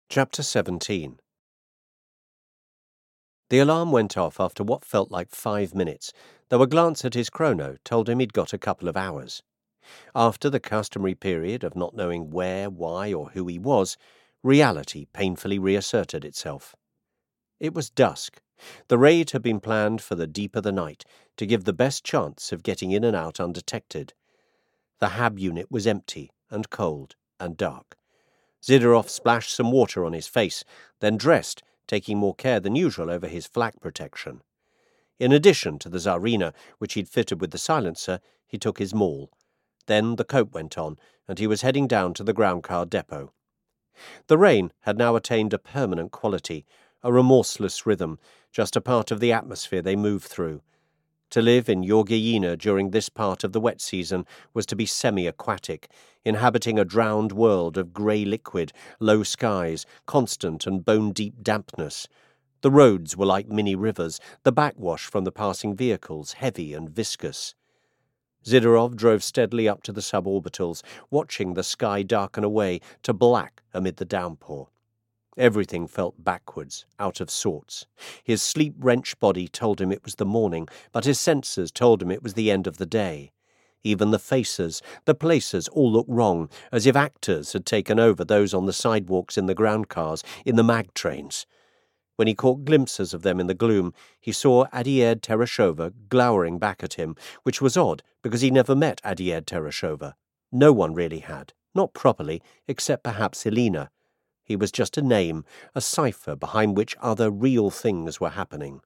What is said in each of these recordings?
Chapter 17. The alarm went off after what felt like 5 minutes, though a glance at his chrono told him he'd got a couple of hours. After the customary period of not knowing where, why, or who he was, reality painfully reasserted itself. It was dusk. The raid had been planned for the deep of the night, to give the best chance of getting in and out undetected. The Hab unit was empty and cold and dark. Zidorov splashed some water on his face, then dressed, taking more care than usual over his flak protection. In addition to the Tsarina, which he'd fitted with the silencer, he took his maul. Then the coat went on, and he was heading down to the groundcar depot. The rain had now attained a permanent quality, a remorseless rhythm, just a part of the atmosphere they moved through. To live in Yorgayina during this part of the wet season was to be semi-aquatic, inhabiting a drowned world of grey liquid, low skies, constant and bone-deep dampness. The roads were like mini-rivers, the backwash from the passing vehicles heavy and viscous. Zidorov drove steadily up to the suborbitals, watching the sky darken away to black amid the downpour. Everything felt backwards, out of sorts. His sleep-wrenched body told him it was the morning, but his senses told him it was the end of the day. Even the faces, the places, all looked wrong, as if actors had taken over those on the sidewalks in the ground cars, in the mag trains. When he caught glimpses of them in the gloom, he saw Adied Tereshova glowering back at him, which was odd, because he never met Adied Tereshova. No one really had, not properly, except perhaps Helena. He was just a name, a cipher behind which other real things were happening.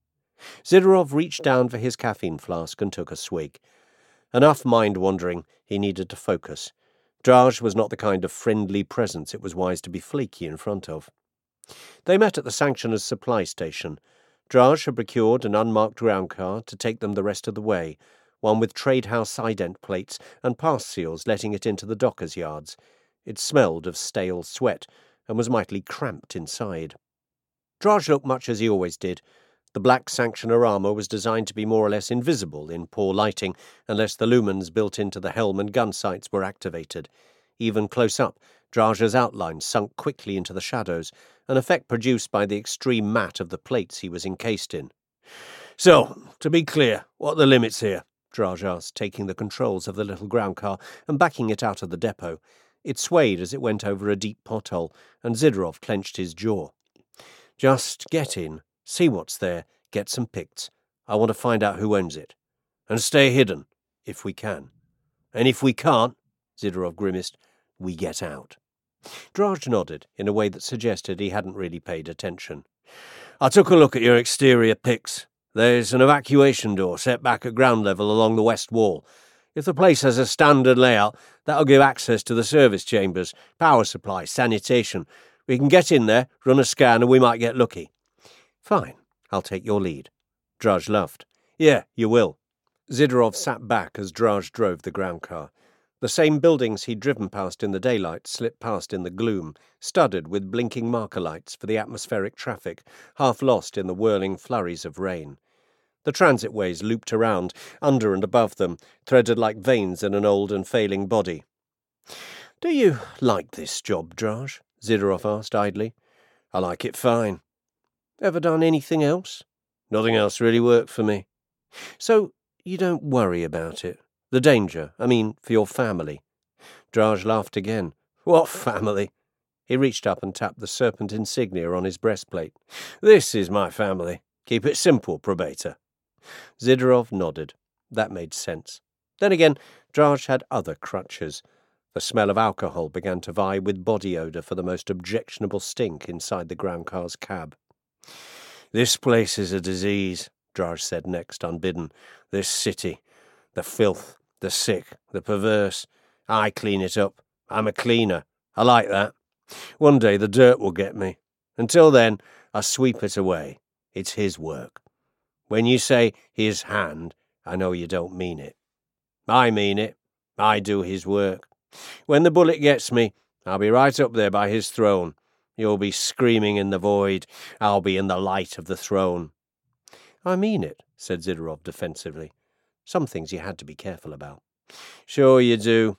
Zidorov reached down for his caffeine flask and took a swig. Enough mind-wandering, he needed to focus. Drage was not the kind of friendly presence it was wise to be flaky in front of. They met at the Sanctioners' supply station. Drage had procured an unmarked groundcar to take them the rest of the way, one with trade house ident plates and pass seals letting it into the dockers' yards. It smelled of stale sweat, and was mightily cramped inside. Drage looked much as he always did. The black Sanctioner armour was designed to be more or less invisible in poor lighting, unless the lumens built into the helm and gun sights were activated. Even close up, Drage's outline sunk quickly into the shadows, an effect produced by the extreme matte of the plates he was encased in. "So, to be clear, what are the limits here?" Drage asked, taking the controls of the little groundcar and backing it out of the depot. It swayed as it went over a deep pothole, and Zidorov clenched his jaw. "Just get in, see what's there, get some pics. I want to find out who owns it. And stay hidden, if we can. And if we can't," Zidorov grimaced, "we get out." Drage nodded in a way that suggested he hadn't really paid attention. "I took a look at your exterior pics. There's an evacuation door set back at ground level along the west wall. If the place has a standard layout, that'll give access to the service chambers, power supply, sanitation. We can get in there, run a scan, and we might get lucky." "Fine, I'll take your lead." Drage laughed. "Yeah, you will." Zidorov sat back as Drage drove the groundcar. The same buildings he'd driven past in the daylight slipped past in the gloom, studded with blinking marker lights for the atmospheric traffic, half lost in the whirling flurries of rain. The transitways looped around, under and above them, threaded like veins in an old and failing body. "Do you like this job, Drage?" Zidorov asked idly. "I like it fine." "Ever done anything else?" "Nothing else really worked for me." "So you don't worry about it? The danger, I mean, for your family?" Drage laughed again. "What family?" He reached up and tapped the serpent insignia on his breastplate. "This is my family. Keep it simple, Probator." Zidorov nodded. That made sense. Then again, Drage had other crutches. The smell of alcohol began to vie with body odour for the most objectionable stink inside the groundcar's cab. "This place is a disease," Drage said next, unbidden. "This city. The filth, the sick, the perverse. I clean it up. I'm a cleaner. I like that. One day the dirt will get me. Until then, I sweep it away. It's his work. When you say his hand, I know you don't mean it. I mean it. I do his work. When the bullet gets me, I'll be right up there by his throne. You'll be screaming in the void. I'll be in the light of the throne." "I mean it," said Zidorov defensively. Some things you had to be careful about. "Sure you do."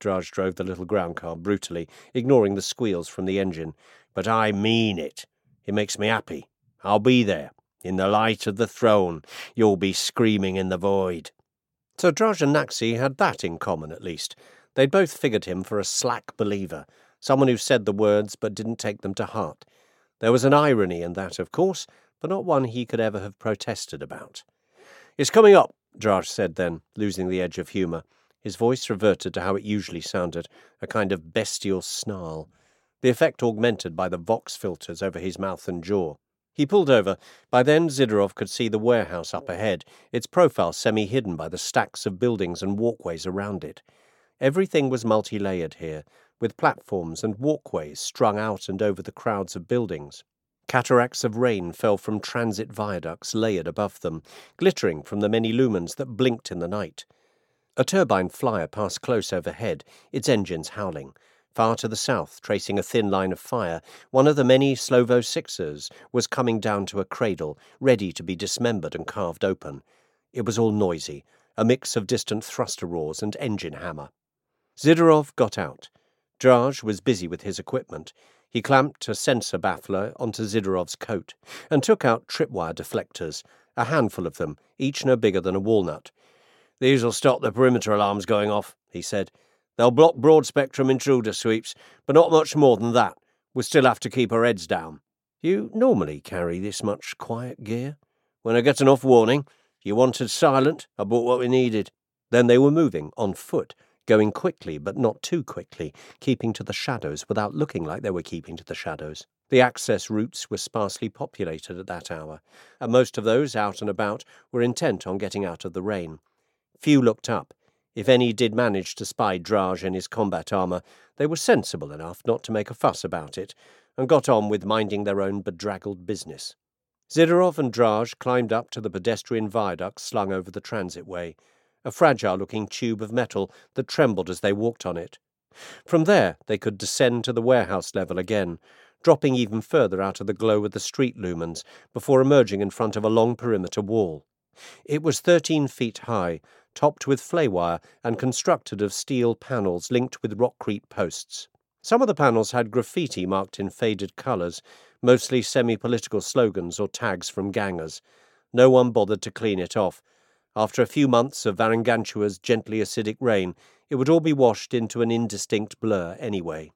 Draj drove the little ground car brutally, ignoring the squeals from the engine. "But I mean it. It makes me happy. I'll be there. In the light of the throne, you'll be screaming in the void." So Draj and Naxi had that in common, at least. They'd both figured him for a slack believer, someone who said the words but didn't take them to heart. There was an irony in that, of course, but not one he could ever have protested about. "It's coming up," Draj said then, losing the edge of humour. His voice reverted to how it usually sounded, a kind of bestial snarl, the effect augmented by the Vox filters over his mouth and jaw. He pulled over. By then Zidorov could see the warehouse up ahead, its profile semi-hidden by the stacks of buildings and walkways around it. Everything was multi-layered here, with platforms and walkways strung out and over the crowds of buildings. Cataracts of rain fell from transit viaducts layered above them, glittering from the many lumens that blinked in the night. A turbine flyer passed close overhead, its engines howling. Far to the south, tracing a thin line of fire, one of the many Slovo 6s was coming down to a cradle, ready to be dismembered and carved open. It was all noisy, a mix of distant thruster roars and engine hammer. Zidorov got out. Draj was busy with his equipment. He clamped a sensor baffler onto Zidorov's coat and took out tripwire deflectors, a handful of them, each no bigger than a walnut. "These'll stop the perimeter alarms going off," he said. "They'll block broad-spectrum intruder sweeps, but not much more than that. We'll still have to keep our heads down." "You normally carry this much quiet gear?" "When I get enough warning. You wanted silent, I bought what we needed." Then they were moving, on foot, going quickly but not too quickly, keeping to the shadows without looking like they were keeping to the shadows. The access routes were sparsely populated at that hour, and most of those out and about were intent on getting out of the rain. Few looked up. If any did manage to spy Draj in his combat armour, they were sensible enough not to make a fuss about it, and got on with minding their own bedraggled business. Zidorov and Draj climbed up to the pedestrian viaduct slung over the transitway, a fragile-looking tube of metal that trembled as they walked on it. From there they could descend to the warehouse level again, dropping even further out of the glow of the street lumens before emerging in front of a long perimeter wall. It was 13 feet high, topped with flay-wire and constructed of steel panels linked with rockcrete posts. Some of the panels had graffiti marked in faded colours, mostly semi-political slogans or tags from gangers. No one bothered to clean it off. After a few months of Varangantua's gently acidic rain, it would all be washed into an indistinct blur anyway.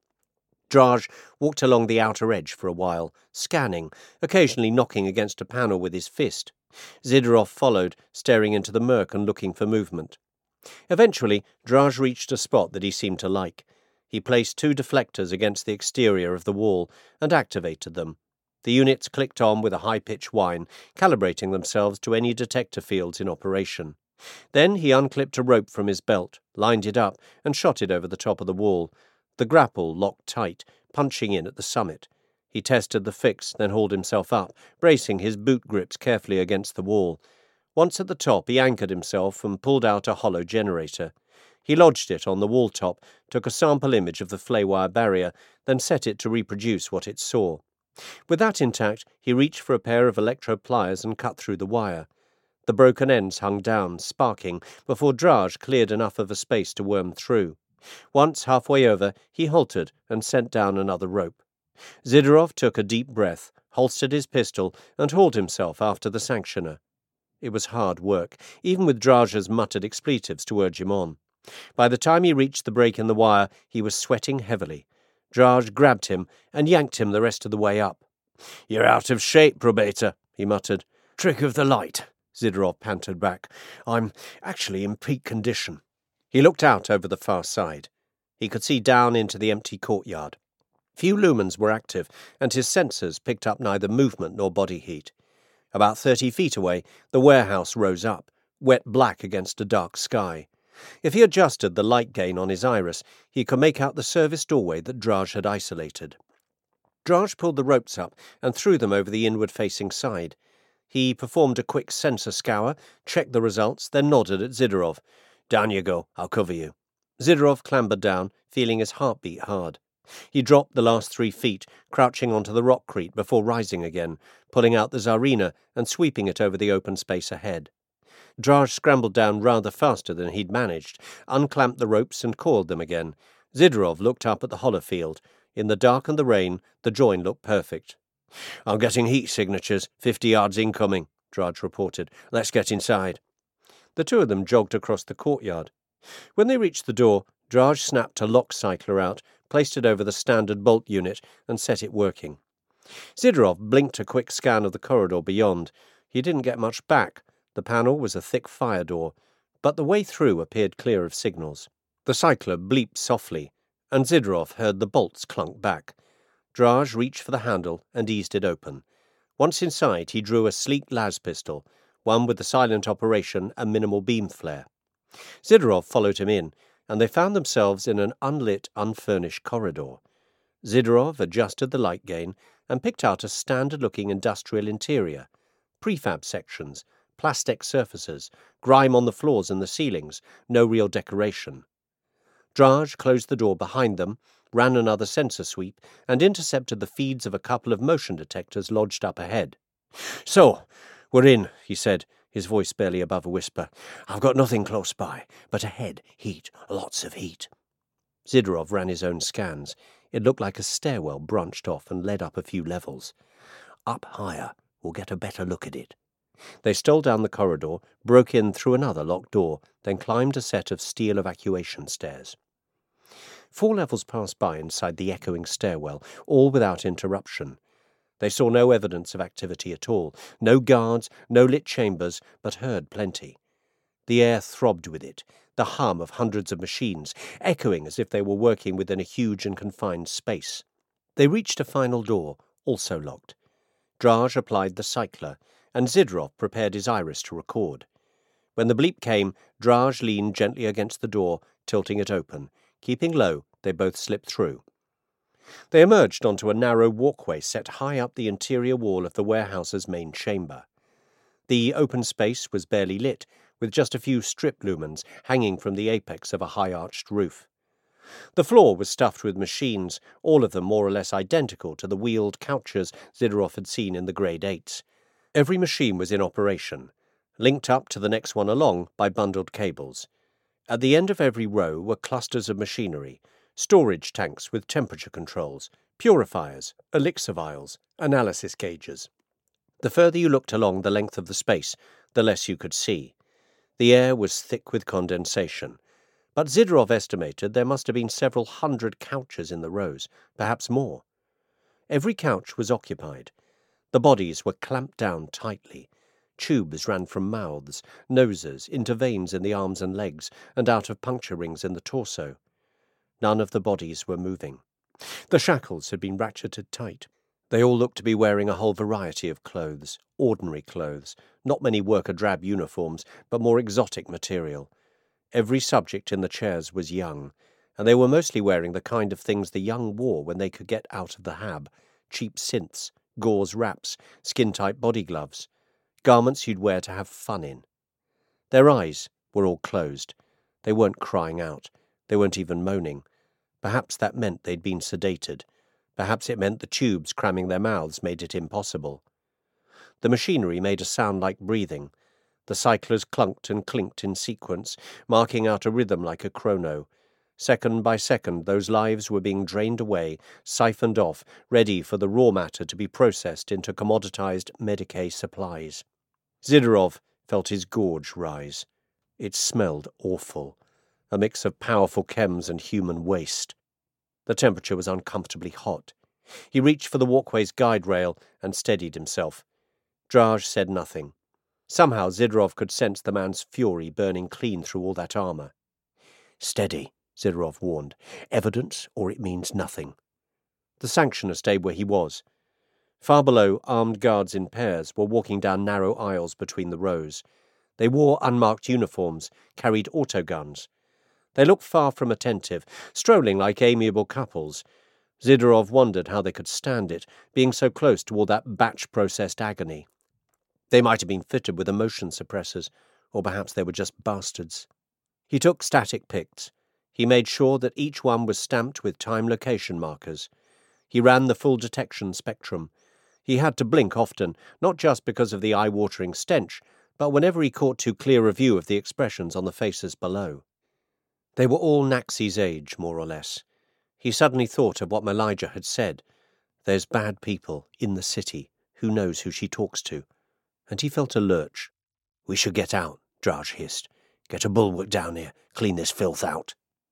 Draj walked along the outer edge for a while, scanning, occasionally knocking against a panel with his fist. Zidorov followed, staring into the murk and looking for movement. Eventually, Draj reached a spot that he seemed to like. He placed 2 deflectors against the exterior of the wall and activated them. The units clicked on with a high-pitched whine, calibrating themselves to any detector fields in operation. Then he unclipped a rope from his belt, lined it up, and shot it over the top of the wall. The grapple locked tight, punching in at the summit. He tested the fix, then hauled himself up, bracing his boot grips carefully against the wall. Once at the top, he anchored himself and pulled out a hollow generator. He lodged it on the wall top, took a sample image of the flay-wire barrier, then set it to reproduce what it saw. With that intact, he reached for a pair of electro-pliers and cut through the wire. The broken ends hung down, sparking, before Draj cleared enough of a space to worm through. Once halfway over, he halted and sent down another rope. Zidorov took a deep breath, holstered his pistol, and hauled himself after the sanctioner. It was hard work, even with Draj's muttered expletives to urge him on. By the time he reached the break in the wire, he was sweating heavily. Draj grabbed him and yanked him the rest of the way up. "You're out of shape, Probator," he muttered. "Trick of the light," Zidorov panted back. "I'm actually in peak condition." He looked out over the far side. He could see down into the empty courtyard. Few lumens were active, and his sensors picked up neither movement nor body heat. About 30 feet away, the warehouse rose up, wet black against a dark sky. If he adjusted the light gain on his iris, he could make out the service doorway that Draj had isolated. Draj pulled the ropes up and threw them over the inward-facing side. He performed a quick sensor scour, checked the results, then nodded at Zidorov. "Down you go, I'll cover you." Zidorov clambered down, feeling his heart beat hard. He dropped the last 3 feet, crouching onto the rockcrete before rising again, pulling out the Tsarina and sweeping it over the open space ahead. Draj scrambled down rather faster than he'd managed, unclamped the ropes and coiled them again. Zidorov looked up at the holofield. In the dark and the rain, the join looked perfect. "I'm getting heat signatures, 50 yards incoming," Draj reported. "Let's get inside." The two of them jogged across the courtyard. When they reached the door, Draj snapped a lock cycler out, placed it over the standard bolt unit, and set it working. Zidorov blinked a quick scan of the corridor beyond. He didn't get much back. The panel was a thick fire door, but the way through appeared clear of signals. The cycler bleeped softly, and Zidorov heard the bolts clunk back. Draj reached for the handle and eased it open. Once inside, he drew a sleek las pistol, one with the silent operation and minimal beam flare. Zidorov followed him in, and they found themselves in an unlit, unfurnished corridor. Zidorov adjusted the light gain and picked out a standard-looking industrial interior. Prefab sections, plastic surfaces, grime on the floors and the ceilings, no real decoration. Draj closed the door behind them, ran another sensor sweep, and intercepted the feeds of a couple of motion detectors lodged up ahead. "So, we're in," he said, his voice barely above a whisper. "I've got nothing close by, but ahead, heat, lots of heat." Zidorov ran his own scans. It looked like a stairwell branched off and led up a few levels. "Up higher, we'll get a better look at it." They stole down the corridor, broke in through another locked door, then climbed a set of steel evacuation stairs. 4 levels passed by inside the echoing stairwell, all without interruption. They saw no evidence of activity at all, no guards, no lit chambers, but heard plenty. The air throbbed with it, the hum of hundreds of machines, echoing as if they were working within a huge and confined space. They reached a final door, also locked. Draj applied the cycler, and Zidorov prepared his iris to record. When the bleep came, Draj leaned gently against the door, tilting it open. Keeping low, they both slipped through. They emerged onto a narrow walkway set high up the interior wall of the warehouse's main chamber. The open space was barely lit, with just a few strip lumens hanging from the apex of a high-arched roof. The floor was stuffed with machines, all of them more or less identical to the wheeled couches Zidorov had seen in the Grade 8s. Every machine was in operation, linked up to the next one along by bundled cables. At the end of every row were clusters of machinery, storage tanks with temperature controls, purifiers, elixir vials, analysis gauges. The further you looked along the length of the space, the less you could see. The air was thick with condensation, but Zidorov estimated there must have been several hundred couches in the rows, perhaps more. Every couch was occupied. The bodies were clamped down tightly. Tubes ran from mouths, noses, into veins in the arms and legs, and out of puncture rings in the torso. None of the bodies were moving. The shackles had been ratcheted tight. They all looked to be wearing a whole variety of clothes, ordinary clothes, not many worker-drab uniforms, but more exotic material. Every subject in the chairs was young, and they were mostly wearing the kind of things the young wore when they could get out of the hab: cheap synths, gauze wraps, skin-tight body gloves, garments you'd wear to have fun in. Their eyes were all closed. They weren't crying out. They weren't even moaning. Perhaps that meant they'd been sedated. Perhaps it meant the tubes cramming their mouths made it impossible. The machinery made a sound like breathing. The cyclers clunked and clinked in sequence, marking out a rhythm like a chrono. Second by second, those lives were being drained away, siphoned off, ready for the raw matter to be processed into commoditized Medicae supplies. Zidorov felt his gorge rise. It smelled awful, a mix of powerful chems and human waste. The temperature was uncomfortably hot. He reached for the walkway's guide rail and steadied himself. Draj said nothing. Somehow Zidorov could sense the man's fury burning clean through all that armor. "Steady," Zidorov warned. "Evidence, or it means nothing." The sanctioner stayed where he was. Far below, armed guards in pairs were walking down narrow aisles between the rows. They wore unmarked uniforms, carried autoguns. They looked far from attentive, strolling like amiable couples. Zidorov wondered how they could stand it, being so close to all that batch-processed agony. They might have been fitted with emotion suppressors, or perhaps they were just bastards. He took static pics. He made sure that each one was stamped with time-location markers. He ran the full detection spectrum. He had to blink often, not just because of the eye-watering stench, but whenever he caught too clear a view of the expressions on the faces below. They were all Naxi's age, more or less. He suddenly thought of what Malija had said. There's bad people in the city. Who knows who she talks to? And he felt a lurch. We should get out, Draj hissed. Get a bulwark down here. Clean this filth out.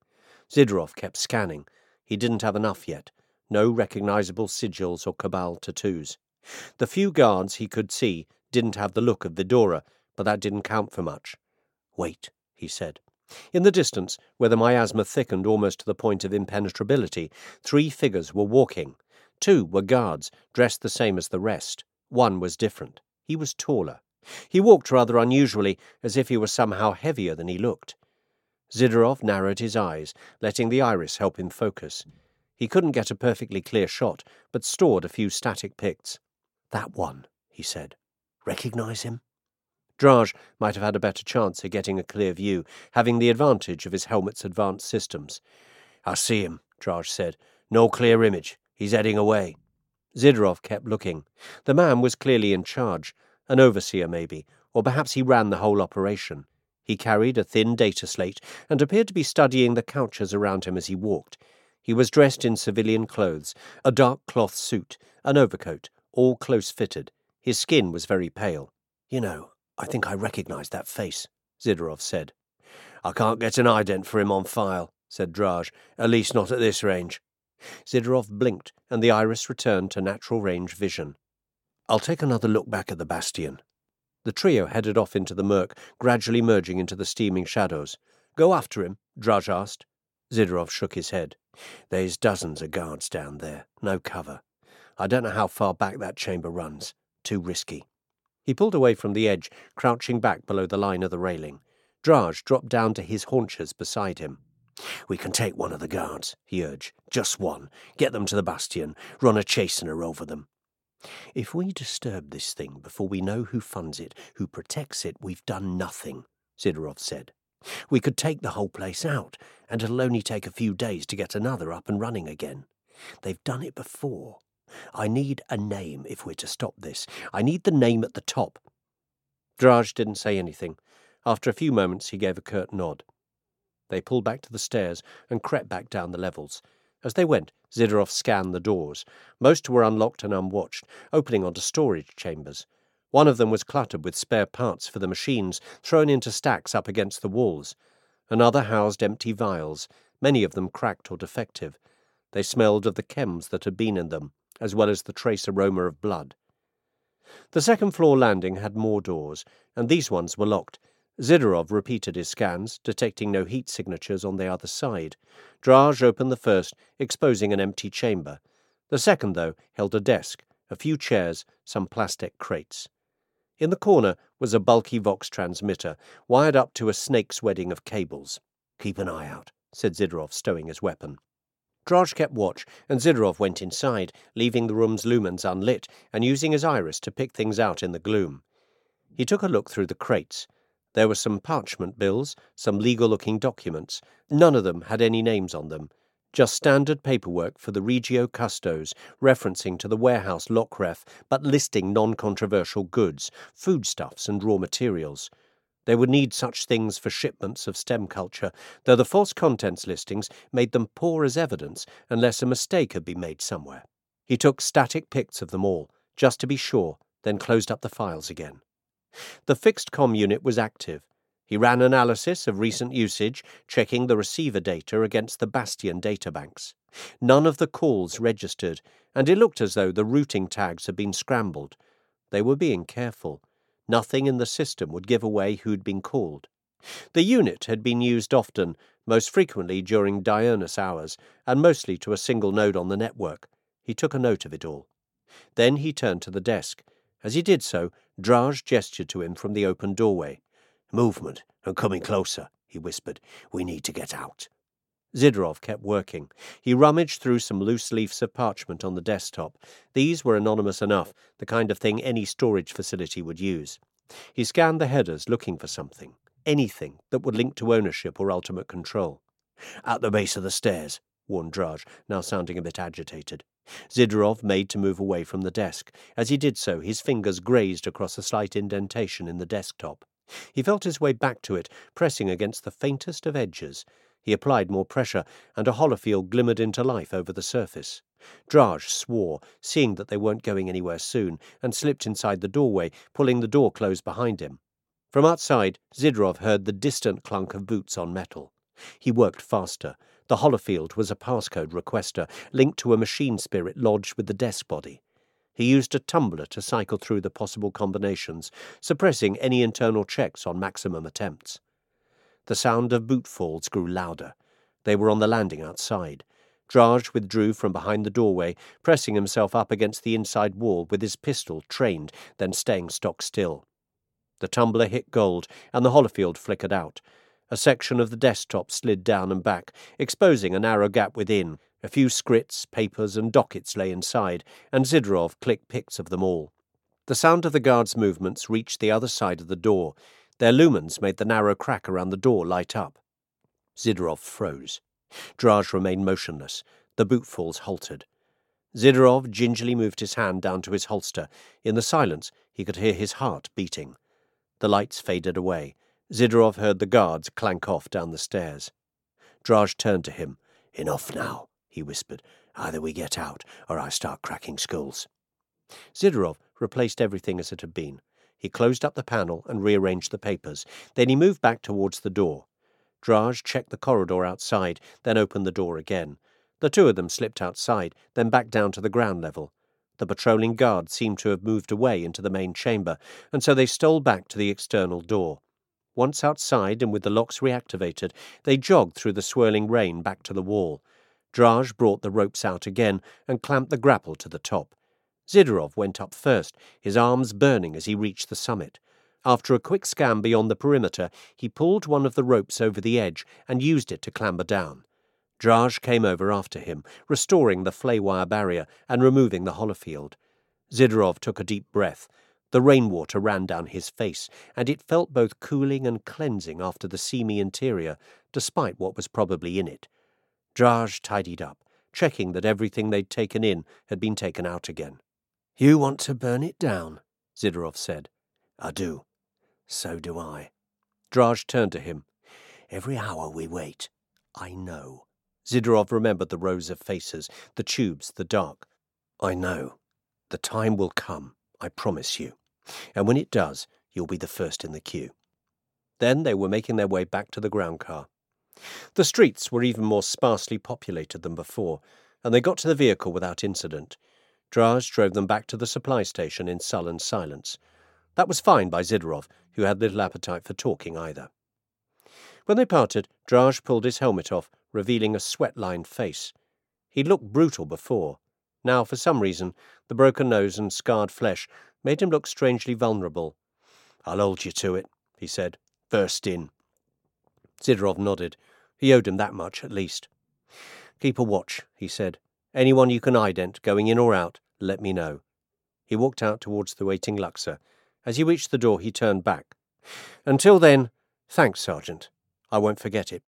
Zidorov kept scanning. He didn't have enough yet. No recognizable sigils or Cabal tattoos. The few guards he could see didn't have the look of Vidora, but that didn't count for much. Wait, he said. In the distance, where the miasma thickened almost to the point of impenetrability, 3 figures were walking. 2 were guards, dressed the same as the rest. 1 was different. He was taller. He walked rather unusually, as if he were somehow heavier than he looked. Zidorov narrowed his eyes, letting the iris help him focus. He couldn't get a perfectly clear shot, but stored a few static pics. That one, he said. Recognize him? Draj might have had a better chance of getting a clear view, having the advantage of his helmet's advanced systems. I see him, Draj said. No clear image. He's heading away. Zidorov kept looking. The man was clearly in charge, an overseer maybe, or perhaps he ran the whole operation. He carried a thin data slate and appeared to be studying the couches around him as he walked. He was dressed in civilian clothes, a dark cloth suit, an overcoat, all close-fitted. His skin was very pale. You know, I think I recognize that face, Zidorov said. I can't get an ident for him on file, said Draj, at least not at this range. Zidorov blinked, and the iris returned to natural range vision. I'll take another look back at the bastion. The trio headed off into the murk, gradually merging into the steaming shadows. Go after him, Draj asked. Zidorov shook his head. There's dozens of guards down there, no cover. I don't know how far back that chamber runs. Too risky. He pulled away from the edge, crouching back below the line of the railing. Draj dropped down to his haunches beside him. We can take one of the guards, he urged. Just one. Get them to the bastion. Run a chastener over them. If we disturb this thing before we know who funds it, who protects it, we've done nothing, Zidorov said. We could take the whole place out, and it'll only take a few days to get another up and running again. They've done it before. I need a name if we're to stop this. I need the name at the top. Draj didn't say anything. After a few moments he gave a curt nod. They pulled back to the stairs and crept back down the levels. As they went, Zidorov scanned the doors. Most were unlocked and unwatched, opening onto storage chambers. One of them was cluttered with spare parts for the machines, thrown into stacks up against the walls. Another housed empty vials, many of them cracked or defective. They smelled of the chems that had been in them, as well as the trace aroma of blood. The second-floor landing had more doors, and these ones were locked. Zidorov repeated his scans, detecting no heat signatures on the other side. Draj opened the first, exposing an empty chamber. The second, though, held a desk, a few chairs, some plastic crates. In the corner was a bulky Vox transmitter, wired up to a snake's wedding of cables. Keep an eye out, said Zidorov, stowing his weapon. Draj kept watch, and Zidorov went inside, leaving the room's lumens unlit and using his iris to pick things out in the gloom. He took a look through the crates. There were some parchment bills, some legal-looking documents. None of them had any names on them. Just standard paperwork for the Regio Custos, referencing to the warehouse Lockref, but listing non-controversial goods, foodstuffs and raw materials. They would need such things for shipments of STEM culture, though the false contents listings made them poor as evidence unless a mistake had been made somewhere. He took static pics of them all, just to be sure, then closed up the files again. The fixed comm unit was active. He ran analysis of recent usage, checking the receiver data against the Bastion databanks. None of the calls registered, and it looked as though the routing tags had been scrambled. They were being careful. Nothing in the system would give away who'd been called. The unit had been used often, most frequently during Diurnus hours, and mostly to a single node on the network. He took a note of it all. Then he turned to the desk. As he did so, Draj gestured to him from the open doorway. Movement, and coming closer, he whispered. We need to get out. Zidorov kept working. He rummaged through some loose leaves of parchment on the desktop. These were anonymous enough, the kind of thing any storage facility would use. He scanned the headers, looking for something, anything that would link to ownership or ultimate control. At the base of the stairs, warned Draj, now sounding a bit agitated. Zidorov made to move away from the desk. As he did so, his fingers grazed across a slight indentation in the desktop. He felt his way back to it, pressing against the faintest of edges. He applied more pressure, and a holofield glimmered into life over the surface. Draj swore, seeing that they weren't going anywhere soon, and slipped inside the doorway, pulling the door closed behind him. From outside, Zidorov heard the distant clunk of boots on metal. He worked faster. The holofield was a passcode requester, linked to a machine spirit lodged with the desk body. He used a tumbler to cycle through the possible combinations, suppressing any internal checks on maximum attempts. The sound of boot falls grew louder. They were on the landing outside. Draj withdrew from behind the doorway, pressing himself up against the inside wall with his pistol trained, then staying stock still. The tumbler hit gold, and the holofield flickered out. A section of the desktop slid down and back, exposing a narrow gap within. A few scripts, papers, and dockets lay inside, and Zidorov clicked pics of them all. The sound of the guards' movements reached the other side of the door. Their lumens made the narrow crack around the door light up. Zidorov froze. Draj remained motionless. The bootfalls halted. Zidorov gingerly moved his hand down to his holster. In the silence, he could hear his heart beating. The lights faded away. Zidorov heard the guards clank off down the stairs. Draj turned to him. "Enough now," he whispered. "Either we get out, or I start cracking skulls." Zidorov replaced everything as it had been. He closed up the panel and rearranged the papers. Then he moved back towards the door. Draj checked the corridor outside, then opened the door again. The two of them slipped outside, then back down to the ground level. The patrolling guard seemed to have moved away into the main chamber, and so they stole back to the external door. Once outside and with the locks reactivated, they jogged through the swirling rain back to the wall. Draj brought the ropes out again and clamped the grapple to the top. Zidorov went up first, his arms burning as he reached the summit. After a quick scan beyond the perimeter, he pulled one of the ropes over the edge and used it to clamber down. Draj came over after him, restoring the flay-wire barrier and removing the holofield. Zidorov took a deep breath. The rainwater ran down his face, and it felt both cooling and cleansing after the seamy interior, despite what was probably in it. Draj tidied up, checking that everything they'd taken in had been taken out again. "You want to burn it down," Zidorov said. "I do." "So do I." Draj turned to him. "Every hour we wait, I know." Zidorov remembered the rows of faces, the tubes, the dark. "I know. The time will come, I promise you. And when it does, you'll be the first in the queue." Then they were making their way back to the ground car. The streets were even more sparsely populated than before, and they got to the vehicle without incident. Draj drove them back to the supply station in sullen silence. That was fine by Zidorov, who had little appetite for talking either. When they parted, Draj pulled his helmet off, revealing a sweat-lined face. He'd looked brutal before. Now, for some reason, the broken nose and scarred flesh made him look strangely vulnerable. "I'll hold you to it," he said. "First in." Zidorov nodded. He owed him that much, at least. "Keep a watch," he said. "Anyone you can ident, going in or out, let me know." He walked out towards the waiting Luxor. As he reached the door, he turned back. "Until then, thanks, Sergeant. I won't forget it."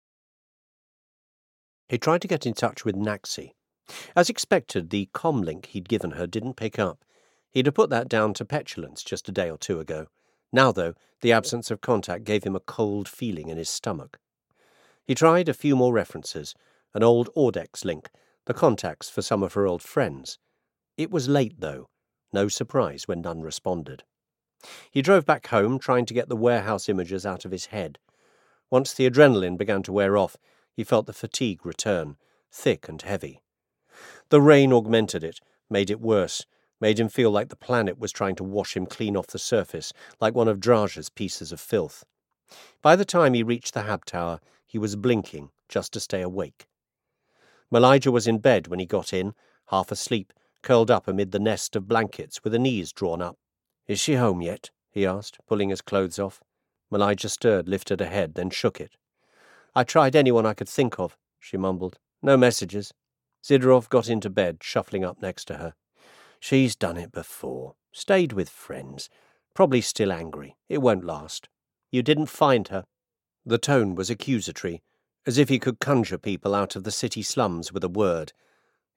He tried to get in touch with Naxi. As expected, the comlink he'd given her didn't pick up. He'd have put that down to petulance just a day or two ago. Now, though, the absence of contact gave him a cold feeling in his stomach. He tried a few more references, an old Audex link, the contacts for some of her old friends. It was late, though. No surprise when none responded. He drove back home, trying to get the warehouse images out of his head. Once the adrenaline began to wear off, he felt the fatigue return, thick and heavy. The rain augmented it, made it worse, made him feel like the planet was trying to wash him clean off the surface, like one of Draj's pieces of filth. By the time he reached the Hab Tower, he was blinking just to stay awake. Malija was in bed when he got in, half asleep, curled up amid the nest of blankets with her knees drawn up. "Is she home yet?" he asked, pulling his clothes off. Malija stirred, lifted her head, then shook it. "I tried anyone I could think of," she mumbled. "No messages." Zidorov got into bed, shuffling up next to her. "She's done it before. Stayed with friends. Probably still angry. It won't last. You didn't find her." The tone was accusatory, as if he could conjure people out of the city slums with a word.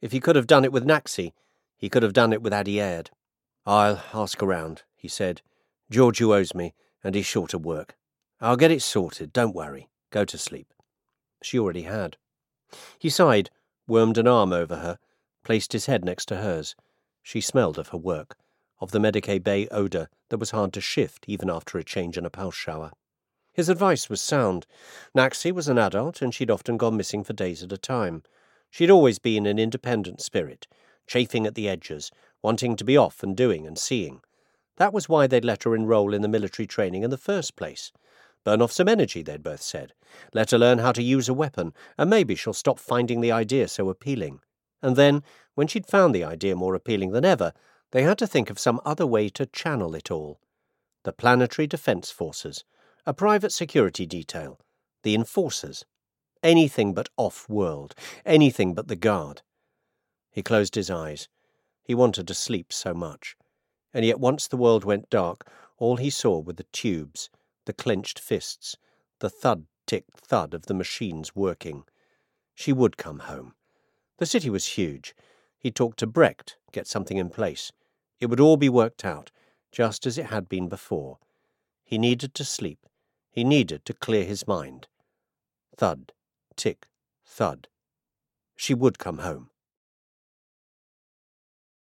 If he could have done it with Naxi, he could have done it with Adierd. "I'll ask around," he said. "Giorgio owes me, and he's short of work. I'll get it sorted, don't worry. Go to sleep." She already had. He sighed, wormed an arm over her, placed his head next to hers. She smelled of her work, of the Medicae Bay odour that was hard to shift even after a change in a pulse shower. His advice was sound. Naxi was an adult, and she'd often gone missing for days at a time. She'd always been an independent spirit, chafing at the edges, wanting to be off and doing and seeing. That was why they'd let her enroll in the military training in the first place. Burn off some energy, they'd both said. Let her learn how to use a weapon, and maybe she'll stop finding the idea so appealing. And then, when she'd found the idea more appealing than ever, they had to think of some other way to channel it all. The Planetary Defence Forces, a private security detail, the Enforcers. Anything but off-world, anything but the Guard. He closed his eyes. He wanted to sleep so much. And yet once the world went dark, all he saw were the tubes, the clenched fists, the thud-tick-thud of the machines working. She would come home. The city was huge. He'd talk to Brecht, get something in place. It would all be worked out, just as it had been before. He needed to sleep. He needed to clear his mind. Thud, tick, thud. She would come home.